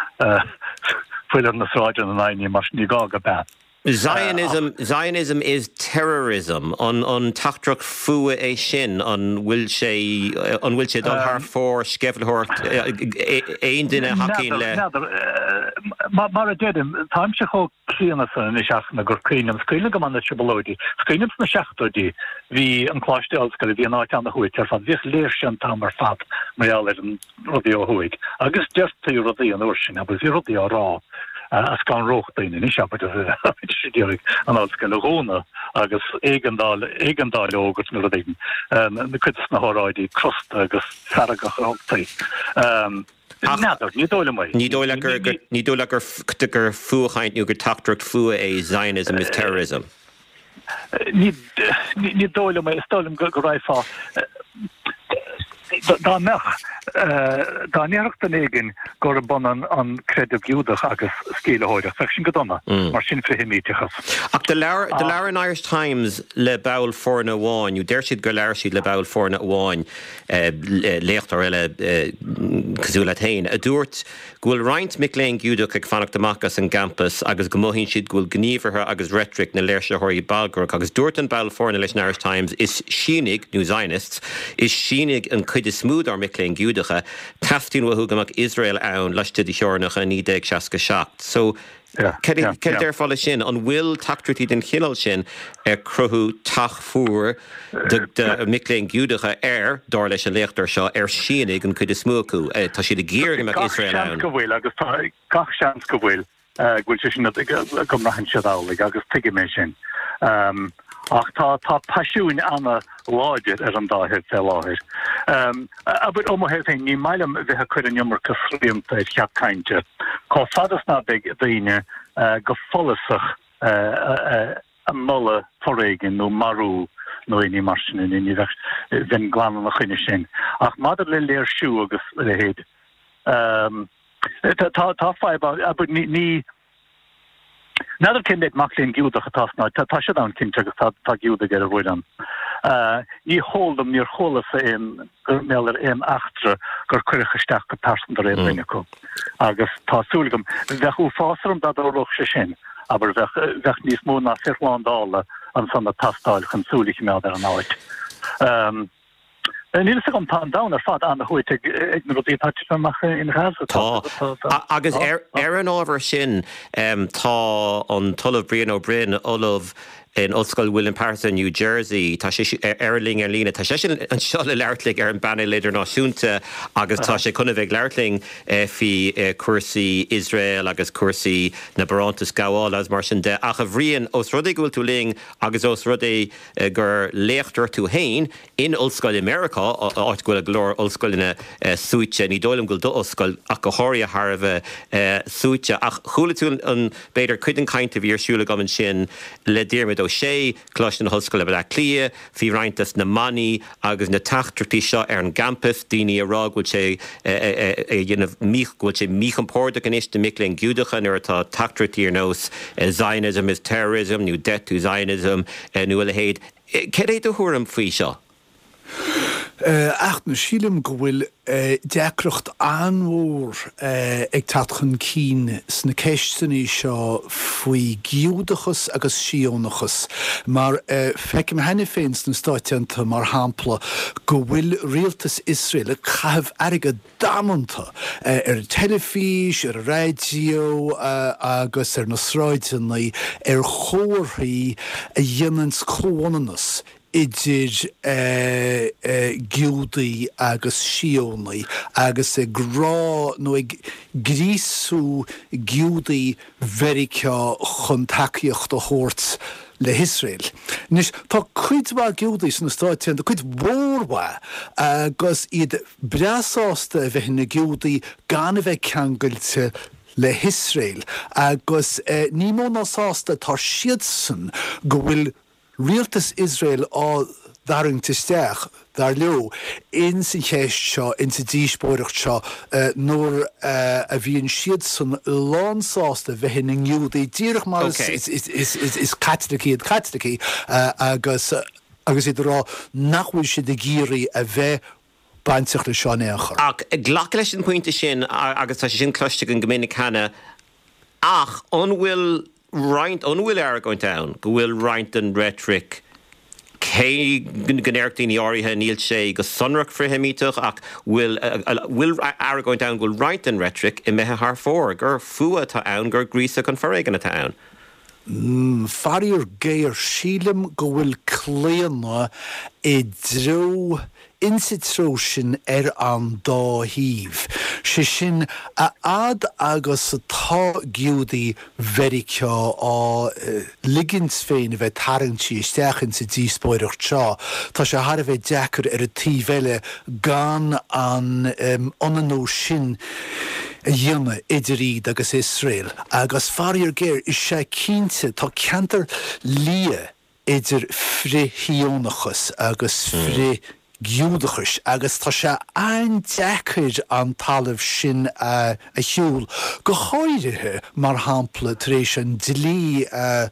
Fuiler na sráidean an aine mar ní gá go ben. Zionism, uh, Zionism is terrorism on on tachtrach fua é sin on will sé on will sé dal har for skeffelhort ein dinne hakin le. Mar a dedim time se ho clean san is ach na gur clean skule go man na chbolodi. Skule na shachtodi vi an clash dels skal vi na an hoit er van vis leerschen tamer fat maar en rodio hoik. Agus just te rodi an ocean aber rodi ra. As gan rochtain in isha sidik an alskele rona agus eigendal eigendal ogurt nu ding de kuts na horáidi krost agus fergach optai ní dóla mai ní dóla gur ní dóla gur gur fuchaint nu gur tachtracht fua é Zionism is terrorism ní ní dóla mai stolim go go raifa Da mech da necht an éigen go bon an crediv Júdach agus scélehoide fe sin godonna mar sin fri himítichas. Ach de leir an Irish Times le bail fórna bháin, ú déir siad go leir siad le bail fórna bháin léachtar eile cosúla tain. A dúirt ghfuil roinnt mic léin Júdach ag fannach amachchas an campus agus go mthíonn siad ghfuil gníomhartha agus rhetoric na léirsethirí Balgurk agus dúirt an bail fórna leis an Irish Times is sínig, nú Zionists, is sínig an chuid is smúd ar mic léin Júdacha taftín wa hugamach Israel ann leiste di seornach a ní déag seaca seacht. So Ceir déir fála sin an bhfuil tactratí den chinál sin ar cruthú tach fuair de mic léin Júdacha ar dá leis an léachtar seo ar sínig an chuid is smúcú. Tá siad a géir amach Israel ann. Go bhfuil agus gach seans go bhfuil gúil sé sin gom nachan seadálaigh agus tuige mé sin. Ach tá tá pasisiún anna láidir ar an dáthir fé láthir. Aber omhéir féin ní mailam bheitthe chuir an jomar cosríomta cheapcainte. Cá fadas ná beag daine go folasach a mulle forréigen nó marú nó iní mar sin in iní bhín gláán nach chuine sin. Ach maidir le léir siú agus le héad. Tá fáib aber ní Nadir cin ag maclíonn Júdach a tasná, tá sé an cinse agus tá Júdach ar a bhfuidan. Ní hóldam níor cholas éon gur méall ar éon achtra gur cuirichaisteach go persan ar éon rinne go. Agus tásúlagam bheith ú fásarm dad óróch sé sin, aber bheith níos mó ná firláándála an sanna tastáil chun súlaigh mead ar an áid. Níl se gom tá da ar fad an chuit ag na rodí táach in Gaza. Tá agus ar an ábhar sin tá an tulah Brian O'Brien olah in Osscoil William Patterson, New Jersey, tá sé airling ar lína, tá sé sin an seo le leirtling ar an banna leidir náisiúnta agus tá sé chuna bheith leirtling fi cuasaí Israel agus cuasaí na barantas gáháil as mar sin de ach a bhríon os rudaí go bhfuil tú ling agus os rudaí gur léachtar tú hain in Ollscoil America áit gohfuil a glór Ollscoilna súite ní dóilm goil do Ollscoil ach go háirí a Harbh súite ach chula tú an beidir cuidan caint a bhí ar siúla gaman sin le déirmid ó sé clois na hoscoil le clia, hí reintas na maní agus na tachttartí seo ar an campus, daoine ará goil sé dhéanamh mich goil sé míchampórda gan iste mic le giúdachan ar atá tachttartí ar nós Zionism is terrorism, new death to Zionism, nu a héad. Céir é do thuairm faoi seo? Ach na sílim go bhfuil deacrocht anmhór ag tatchan cín sna ceisteanna seo faoi giúdachas agus síonachas. Mar feicim henne féins na stáitianta mar hampla go bhfuil rialtas Israel a chaibh aige damananta ar telefís, ar radio agus ar na sráideanna ar chóirthaí a dhéanans chónanas idir uh, uh, giúdaí agus síonaí agus e grá nó ag grísú giúdaí vericá chun takeíocht a chóirt le Israel. Nis tá cuidhá giúdaí san na stáitianta, cuid mhórhá agus iad breasásta a bheith na giúdaí gan a bheith ceangailte le Israel agus uh, ní mó násásta tar siad san go bhfuil rialtas Israel á dharring tisteach dar leo in sin chéist seo in sa díspóireacht seo uh, nóair uh, a bhíonn siad san lánsásta bheithin na ngiúdaí díreach mar Okay. is is is is is catlaí ad catlaí uh, agus uh, agus idir rá nachhfuil siad a géirí a bheith baintach le seo néachar. Ach, ghlach leis an pointe sin a- agus tá sé sin cloiste an gomininic chana ach an bhfuil Right, an bhfuil air going down, go bhfuil roint an rhetoric cé gnéirtaí áirithe níl sé go sonrach frihamíteach ach bhfuil bhfuil air going down bhfuil roint an rhetoric I methe th fór gur fua tá ann gur grísa an forréigen a tá ann. Mm, Farir géir sílim go bhfuil cléanna I dró insitrósin ar an dá híh. Se sin a ad agus tá giúdaí vericá á uh, ligins féin a bheith tarintí isteachchan sa díspóireacht seo. Tá se har a bheith deacar ar a tíhile gan an um, ananó sin a dhéanana idir iad agus Israel. Agus farir géir is sé cínte tá ceantar lia idir frithíonachas agus fri giúdachas agus tá sé ein decaid an talamh sin uh, a hiúil go háirithe mar hampla tar éis an dlí uh,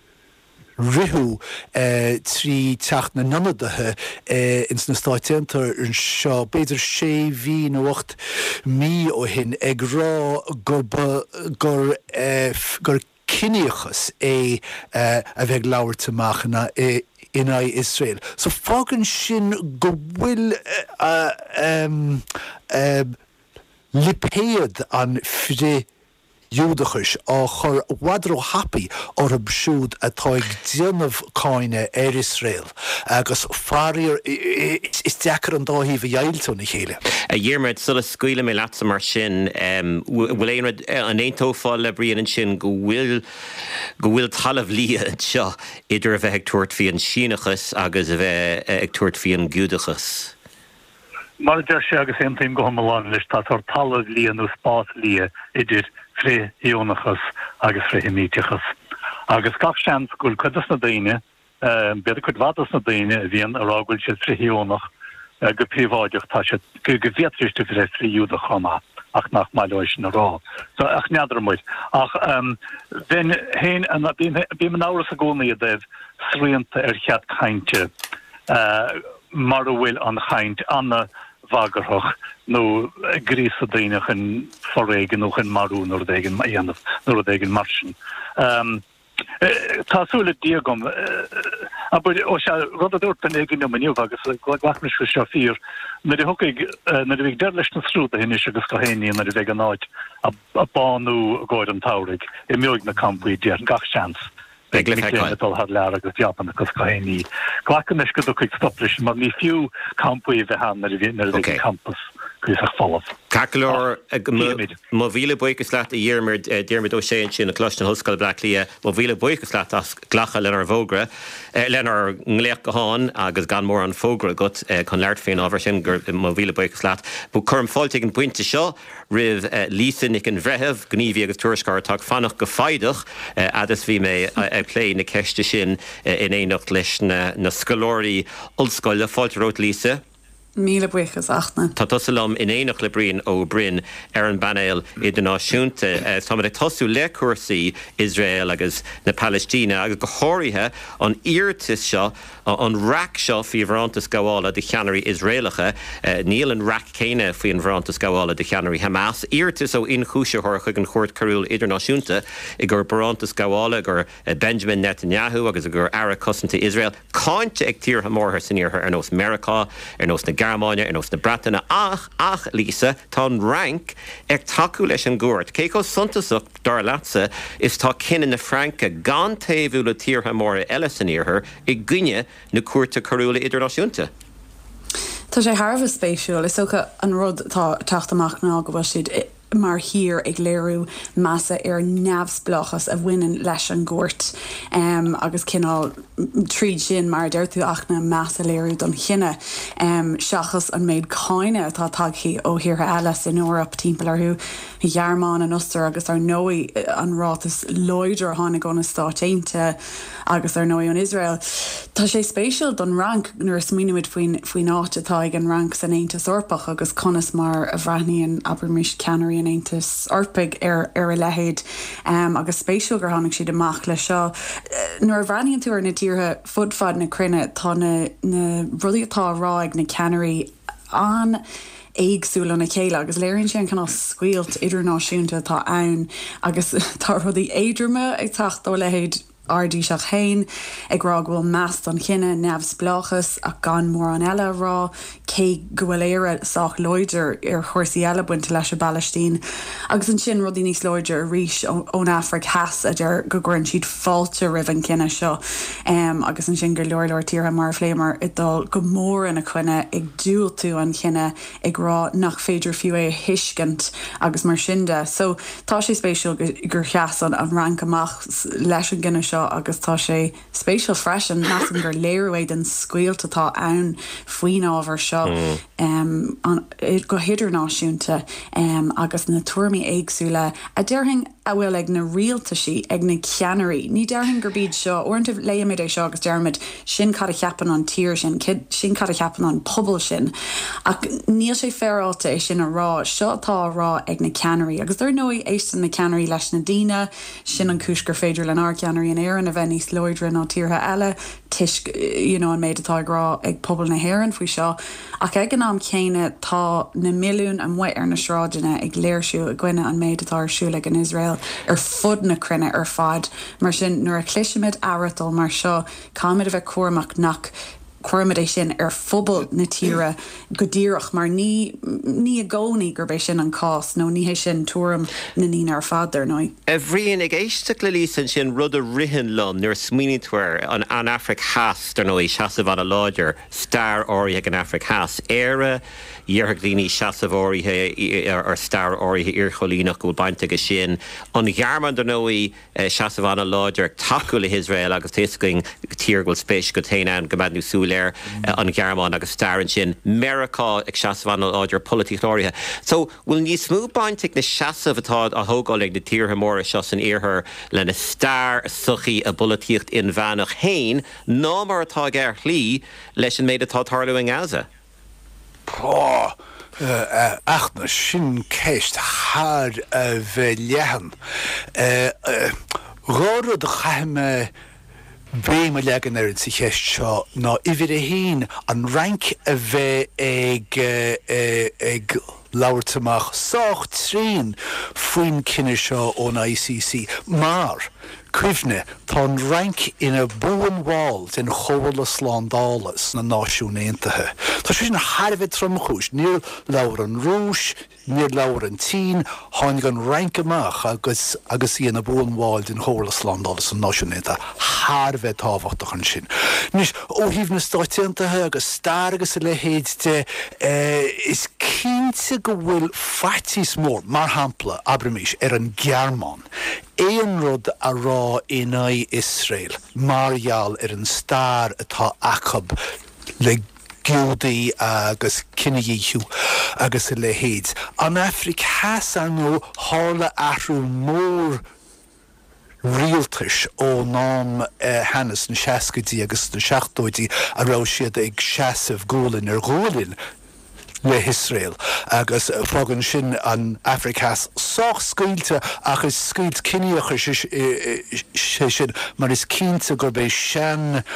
rithú uh, trí teach na nanadathe uh, ins na stáitianta an seo beidir sé bhí nó ocht mí ó hin ag rá gur ba- gur uh, f- gur cineachas é uh, a bheith leabhar amachna é in Israel. So fágan sin go bhfuil uh, um, uh, lipéad an fri Júdachas á chur wadro happy or a bsúd atá ag déanamh cáine ar Israel agus farir is deacar an dáhíh dhéiltún i chéile. A dhéirmid sulla scuile mé leatsa mar sin um, bhfuil éonrad an éontófáil le bríon an sin go bhfuil go bhfuil talamh lia seo idir a bheith ag tuairt fí an síneachas agus a bheith ag tuairt fí an giúdachas. Mar de sé agus éontaim go hamán leis tá tar talamh líon nó spás lia idir fré hionachas agus fré himítiachas. Agus gach sean gúil chudas na daine, beidir chud vadas na daine a bhíon arágúil sé fré hionach go príomháideach tá sé go go bhétriiste fé fré júda chama ach nach maiid na rá. So ach neadar muid. Ach bhín héin bí man áras a gcónaí a déh sríanta ar chead chainte mar bhfuil an chaint anna vagarhoch nó grís a dainach an forréigen nó an marún nó degen dhéanamh nó degen marsin. Um, Tásúla diagam a bud ó se rud a dúirt an éigen maniu agus glachne se se fír na de hoig na bhíh de leis na srúta hinne agus go héine na bheith an náid a banú gáid an tárig I miúig na campí dear an gach seans. Tal had le agus Japan agus caií. Glachan is go chuig stoplis, mar ní fiú campí bheit han na bhí campus grisach fallaf. Cacolor má bhíle buchas leat a dhéirmir déirmid ó sé sin na clostan hoscail Blacklia, má bhíle buchas leat as ghlacha lenar bhógra, lenar ngléach go háin agus gan mór an fógra gut chun leart féin ábhar sin gur má bhíle buchas leat. Bu chum fáilte an pointe seo rih lísa nic an bhrethebh gníomhí agus tuairiscar tá fannach go faideach agus bhí mé ag lé na ceiste sin in éonacht leis na scolóirí ollscoile fáilterót lísa. Míle buchas achna. Tá tosalam in éach le brín ó brin ar an banéil idirnáisiúnta tá ag tosú le cuasaí Israel agus na Palestína agus go háirithe an iartas seo an rac seo fao bhrantas gáhála de cheannarí Israelacha níl an rac céine faoi an bhrantas gáhála de cheannarí Hamas iartas ó inchúisethir chuig an chóirt carúil idirnáisiúnta i gur bhrantas gáhála gur Benjamin Netanyahu agus gur ara cosanta Israel cáinte ag tír hamórtha san iartha ar nós Americá ar nós na Garmáine ar nós na Bretainna ach ach lísa tá an rank ag taú leis an gúirt. Cé go suntasach dar leatsa is tá cinenne na Franca gan taobhú le tíortha móra eile san iarthair i gcuine na cuairta carúla idirnáisiúnta. Tá sé Harbh spéisiúil is socha an rud tá teachtamach ná go bhfuil siad mar hir ag léirú massa ar neamhsplachas a bhainean leis an gúirt um, agus cinál tríd sin mar deirtú achna massa léirú don chinne um, seachas an méid cáine atá tagthaí ó hirtha eile in Eorp timpplairthú Ghearmáin an Ulster agus ar nóí an rátas loidir tháinig gona stáiteinte agus ar nóí an Israel. Tá sé spéisiúil don rank nuair smíimiid faoin faoin áit atá ag an rank san Aontas Orpach agus conas mar a bhreithníon Abermish Canary an Aontas Orpaig ar ar a lehéid um, agus spéisiúil gur tháinig siad amach le seo. Nuair bhreithníonn tú ar na tíortha fudfad na cruinne tá na, na rudí atá rá ag na Canary an éagsúla na chéile agus léironn sin canál scuilt idirnáisiúnta tá ann agus tá rudí éidirme ag tacht ó lehéid ardí seach hain ag rá bhfuil meas an chinine neamhsplachas a gan mór an eile rá cé go bhfuil éire sách loidir ar chuirsaí eile buinte leis a Balestín agus an sin rudí níos loidir a ríis ón Afric heas a deir go gcuireann siad fáilte rih an chinine seo um, agus an sin gur leir leir tíortha mar phléimar i dul go mór in a chuine ag dúil tú an chinine ag rá nach féidir fiú é hiiscint agus mar sinnde so tá sé spéisiúil gur cheasan an rank amach leis an gcinine agus tá sé spéisiúil freisin meam gur léirhid an scuilt atá ann faoin ábhar seo mm. um, an, go hidirnáisiúnta um, agus na tuairmí éagsúla a deirthing a bhfuil ag na rialtaí ag na ceannarí. Ní deirthing gur bíd seo orintah léimiid é seo agus dearmid sin cad a cheapan an tír sin sin cad a cheapan an pobl sin ach níl sé fearáilta é sin a rá seo atá rá ag na ceannarí agus dúir nóí éistan na ceannarí leis na daoine sin an cúis gur féidir le ná ceannarí an éan a bheith níos loidre ná tíortha eile tuis you know, an méid atá rá ag pobl na hhéireann faoi seo ach ag an am céine tá na milliún an muid ar na sráideanna ag léirsú a gcuine an méid atá arsúla an Israel ar fud na cruinne ar fad mar sin nuair a cliisiimiid áratal mar seo cáimiid a bheith cuairmach nach cuairmid é sin ar phobal na tíre go díreach mar ní ní a gcónaí gur bééis sin an cás nó ní hé sin túm na ní ar fadar nó. A bhríon ag éiste le lí san sin rud a rihan lom nuair smínítuair an an Afric Has ar nó í seasamh an a láidir star áirithe an Afric Has éire dhearthag líní seasamh áirithe ar star áirithe ar cholínach go bainte go sin an Ghearmáin ar nóí seasamh an a láidir taú le Israel agus téiscing tíorgóil spéis go téanaan go bad súil léir an Ghearmáin agus staran sin Mericá ag seasamh an a láidir políticáirithe. So bhfuil ní smú bainte na seasamh atá a thógáil ag na tíortha móra seo san iarthar le na star suchaí a polítíocht in bheanach hain ná mar atá gar chlí leis an méid atá tarlú in Gaza. Pá achna sin céist thar a bheith lehan. Rára de chaime béime legan ar an sa cheist seo ná ihir a hín an rank a bheith ag ag láirtamach sách trín faoin cinenne seo ón I C C. Mar cuimhne tá rank ina búanháil den chola sládálas na náisiún Aontaithe. Tá sé sin Harbheith tromchúis, níor leabhar an rúis, níor leabhar an tí, tháinig an rank amach agus agus í na búanháil den chola sládálas na náisiún Aontaithe. Harbheith tábhachtach an sin. Nis ó híomh na Stáit Aontaithe agus stair agus le héad de is cínte go bhfuil fatís mór mar hampla Abramis ar an Gearmán. Éon rud a rá in Israel, margheall ar an stair atá acab le giúdaí agus cinneíú agus i le héad. An Afric has ar nó hála ahrú mór rialtais ó nám uh, Hannes na seascaidí agus na seachtóidí a rá siad ag seasamh gólinn ar gólinn le Israel agus fágan sin an Africas soch scuilte agus scuilt cineocha sé sin mar is cínta gur bé sean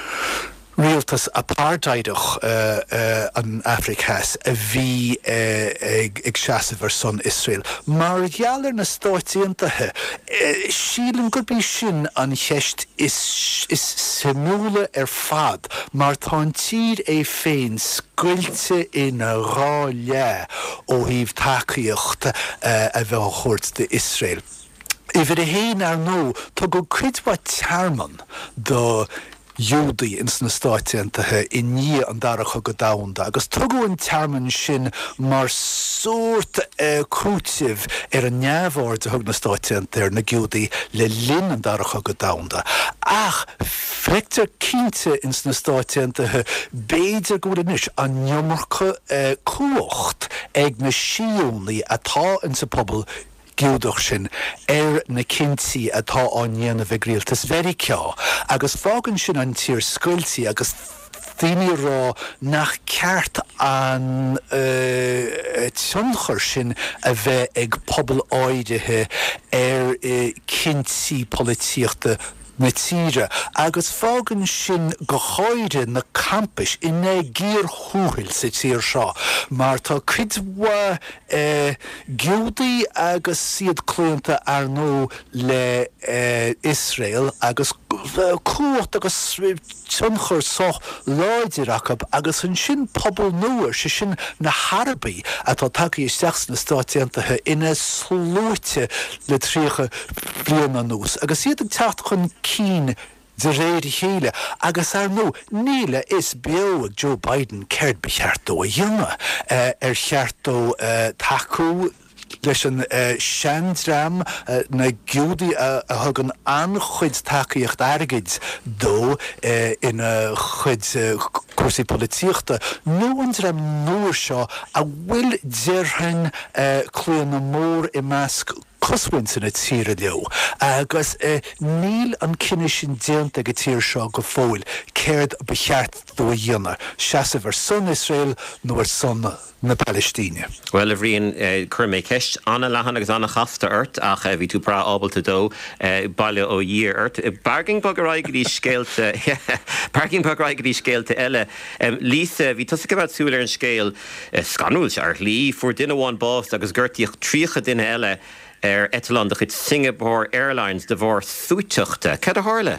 rialtas apartheidach uh, uh, an Africas a bhí uh, ag, ag seasamh ar son Israel. Mar gheallar na Stáit Aontaithe uh, sílim gur bí sin an cheist is, is simúla ar fad mar tá an tír é féin scuilte ina rá le ó híomh tacaíocht uh, a bheith chuirt de Israel. I bhí a héin ar nó tá go cuidhha tearman do Júdaí ins na Stáit Aontaithe i ní an daracha go damhanda, agus tugadh an tearman sin mar sórt uh, cúteamh ar an neamhhar de thug na Stáit Aontaithe na Júdaí le linn an daracha go damhanda. Ach, feictear cínte ins na Stáit Aontaithe béidir go inis an neomharcha uh, cuacht ag na síúnaí atá in sa pobl giúdach sin ar na cinsaí atá an dhéanamh ag rialtas very ceá, agus fágann sin an tír scuiltí agus daoine rá nach ceart an uh, tionchar sin a bheith ag pobl áirithe ar uh, cinsaí polítíochta na tíre, agus fágann sin go háire na campus in é gír thuúil sa tír seo, mar tá cuidhha uh, giúdaí agus siad clúnta ar nó le uh, Israel agus uh, cuat agus tionchar soch láidir acab agus an sin pobl nuair se sin na Harbaí atá takeí isteach na Stáit Aontaithe ina slúite le tríocha bliana nús, agus siad an techt chun cín de réir chéile, agus ar nó níle is beag Joe Biden céirt be cheartó a dhéanamh uh, ar cheartó uh, taú leis an uh, seandram uh, na giúdaí uh, a thugann an chuid tacaíocht airgid dó uh, ina chuid uh, cuasaí polítíochta, nó an dram nóir seo a bhfuil dearthain uh, clúan na mór i measc coshaint in a tíre leo, agus uh, níl an cinenne sin déanta go tír seo go fóil céird be cheart dó a dhéanamh, seasamh ar son Israel nó ar son na Palestíne. Well, a bhríon uh, chur mé ceist anna lehan agus anna chasta ort ach uh, bhí tú pra ábalta dó uh, baile ó dír ort. Uh, Barging bagaráigeí scéalte Barging bagaráigeí scéalte eile um, lísa bhí tusa go bhd súla an scéal uh, scanúil se ar lí fuair duine bháin bás agus gurtíoch tríocha duine eile ar Etalán chud Singapore Airlines de bhór súteachta. Cad a hála?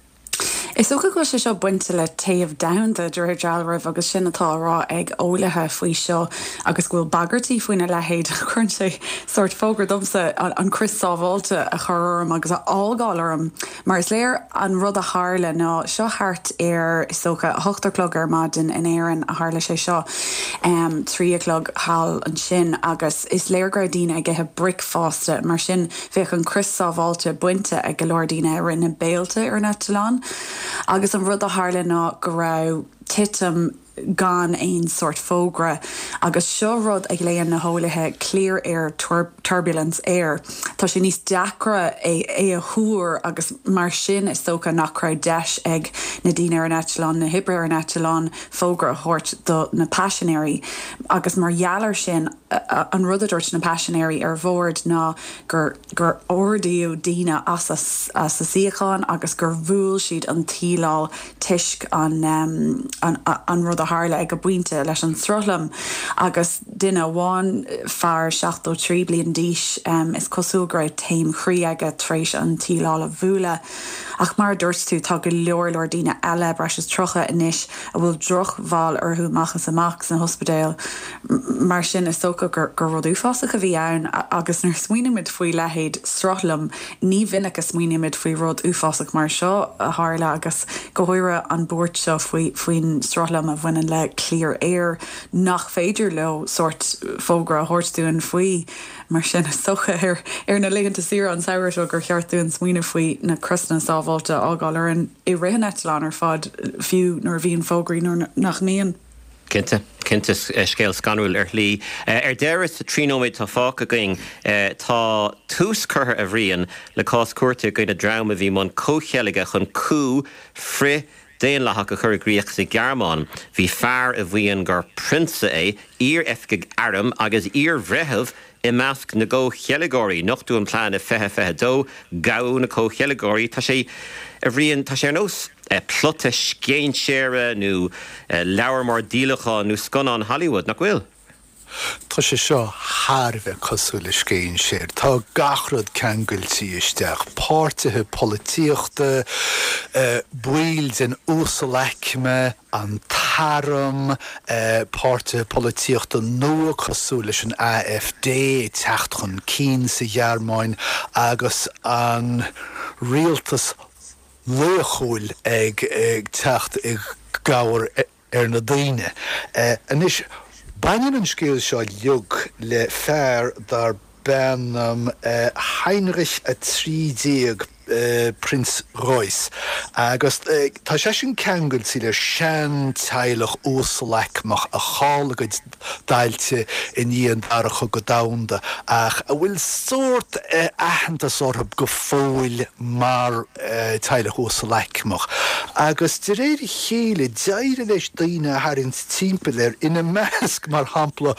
Is ook go se seo buinte le taobh damhanda dúir dealrah agus sin atá rá ag ólathe faoi seo agus bhfuil bagartí faoine lehéad chun sé sort fógur domsa an Chris sábháilte a churm agus a ágálarm, mar is léir an rud a hála ná seo thart ar is socha hochtarclog ar maidin in éan a hála sé seo um, tríoclog hall an sin agus is léir gradíine ag gethe bric fásta mar sin bheith an Chris sábháilte buinte ag golódíine ar ina béalta ar na Talán. Agus an rud a hála ná go raibh titim gan ein sort fógra agus seo rud ag léon na hólathe clear air tur turbulence air. Tá sin níos deacra é é a thuair agus mar sin is tócha nach raibh deis ag na dtíine ar an Etalán na hibre ar an Etalán fógra thuirt do na Passionary agus mar gheallar sin uh, an rud a dúirt na Passionary ar bhórd ná gur gur ordaíú díine as a, as a síocháin agus gur bhúil siad an tíláil tuisc an um, an, an rud a hála ag go buinte leis an srolam agus duine bháin fear seachtó trí blion díis um, is cosúgra taim chrí aige trééis an tíála bhúla ach mar dúirt tú tá go leor leor díine eile breis trocha inis a bhfuil droch bháil arthú machchas amach san hospedéil mar sin is socha gur gur rudú fása go bhí ann agus nar smuoineid faoi lehéad srolam ní vinnic a smuoineid faoi rud uásach mar seo a hála agus gohuiire an bord seo faoin srolam a bhainean le clear air nach féidir le sort fógra a hórtúin faoi mar sin is socha ar ar na ligann sira an saoir seo gur cheartún smuoine faoi na crusna sábháilte ágáil ar an i rihannetlán ar fad fiú nar bhíon fógraí nach níon. Kinte, Kinte scéil scanúil ar lí. Ar deiris a tríóid tá fáca going tá túscurtha a bhríon le cás cuairte go na drama bhí man cóchealaige chun cú fri déon letha go chur gríoch sa Gearmáin. Bhí fearr a bhíon gur prinsa é ír efcaigh airm agus ír bhreitheh I measc na go chealigóirí nachtú an plán a fethe fethe dó gaú na có chealigóirí tá sé a bhríon tá sé ar nós plota scéin séire nó leabhar mar dílacha nó sconán Hollywood nach bhfuil. Tá sé seo tharbheith cosúla scéin séir. Tá gachrad ceangailte isteach, páirtithe polítíochta, buail den úsalecme, an taram, páirtithe polítíochta nua cosúla sin A F D, techt chun cín sa Gearmáin, agus an rialtas luachúil ag techt ag gabhar ar na daoine. Anis Bainnean an scéil seo liug le fearr dar benam uh, Heinrich a trídéag uh, Prince Royce agus uh, tá sé sin ceangail sí le sean teilech úsalaicmach a chálagaid dailte in íon aracha go damda ach a bhfuil sort uh, ahananta sorthab go fóil mar uh, teilech úsalaicmach agus de réir chéile deire leis daoine harins timpelir ina measc mar hampla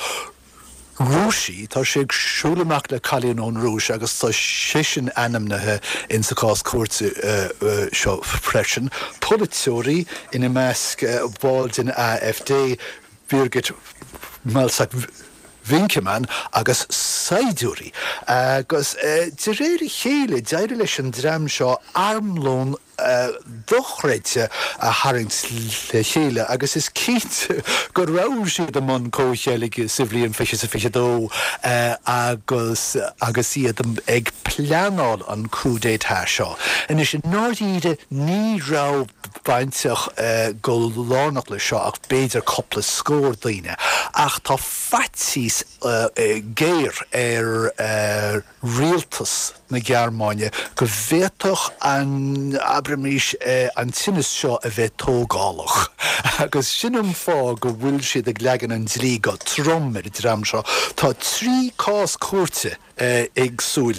Rúsí, tá sé siúlaach le cailíonn ón rúis agus tá sisin anamnathe in sa cás cuairte seo freisin. Politeoirí ina measc bháil in A F D Birgit Malsack Winkeman agus saidúí agus de réir chéile deire leis an dream seo armlón dochreite a harings le chéile agus is cíte go raibh siad am an cóchéalaige sa bhliain fiche sa fiche dó agus agus iad ag pleanáil an cúdéithe seo. And is náiríide ní rá bainteach go lánach le seo ach béidir coppla scór daoine ach tá fatís géir ar rialtas na Gearmáine go bhétoch an abramís an tinnis seo a bheith tógálach. Agus sinnam fá go bhfuil siad ag legan an dlí go trom ar dram seo. Tá trí cás cuairte ag súil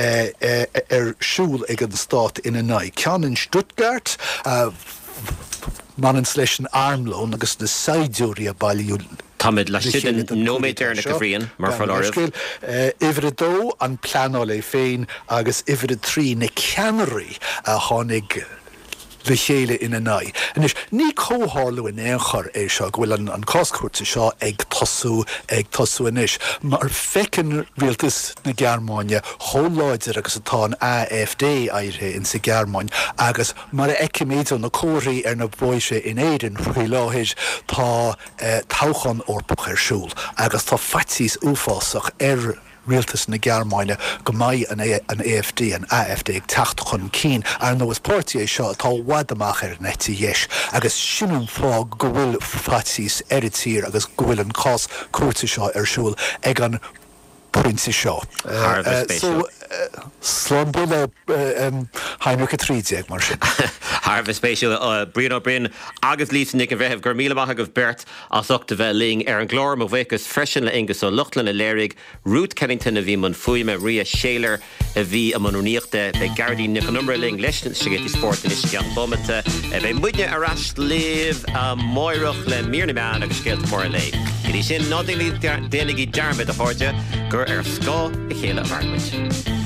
ar siúl ag an stát ina naid. Ceann in Stuttgart, manan leis an armlón agus na saidúí a bailíú Táid le siad nóméid na go bhríon mar fáil Ifre dó an pleanáil é féin agus ifre trí na ceanirí a tháinig le chéile ina naid. And is ní cóthárlú in éonchar é seo bhfuil an, an cáscuirte seo ag tosú ag tosú inis. Mar fecin rialtas na Gearmáine hóláidir agus atá an A F D airthe in sa Gearmáin agus mar eceméidir na cóirí ar na bóise in éidir faoi láthir tá uh, táchan orpach ar siúl agus tá fatís uafásach ar rialtas na Gearmáine go maiid an, an A F D an A F D ag techt chun cín ar nó is páirtí é seo tá bhhad amach ar neti dhéis agus sinnum fá go bhfuil fatís ar a tír agus go bhfuil an cás cuairte seo ar siúl ag an Prince seo. So slán bula Heinrich a trídéag mar sin. Harvest spéisiú Brian O'Brien agus lísan nig a bheitheh gur míleach agah bert as ochta bheith ling ar an glór mo bhhéchas freisin le ingus ó luchtlan a léirigh Ruth Kennington a bhí man fuaim a Ria Shaler a bhí a man uníochta be Gardaí nic an numra ling leis sigétí sport in is gan bommata a bheith muide arás léh a moireach le míorna meán agus scéalt mór lé. Idí sin nádéanaí déanaí dearmid a háide gur ar scá i chéile bharmuid.